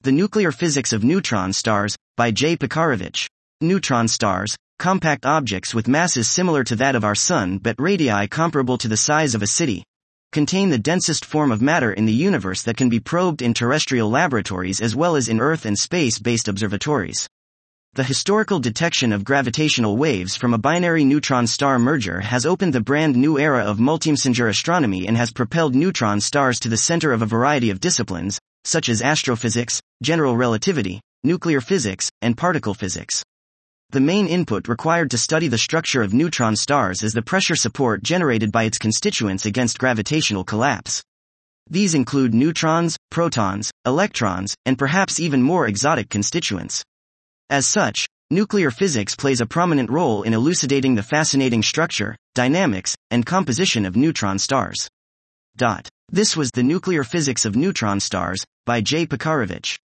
The Nuclear Physics of Neutron Stars, by J. Pekarovich. Neutron stars, compact objects with masses similar to that of our Sun but radii comparable to the size of a city, contain the densest form of matter in the universe that can be probed in terrestrial laboratories as well as in Earth and space-based observatories. The historical detection of gravitational waves from a binary neutron star merger has opened the brand new era of multimessenger astronomy and has propelled neutron stars to the center of a variety of disciplines, such as astrophysics, general relativity, nuclear physics, and particle physics. The main input required to study the structure of neutron stars is the pressure support generated by its constituents against gravitational collapse. These include neutrons, protons, electrons, and perhaps even more exotic constituents. As such, nuclear physics plays a prominent role in elucidating the fascinating structure, dynamics, and composition of neutron stars. This was The Nuclear Physics of Neutron Stars, by J. Pekarovich.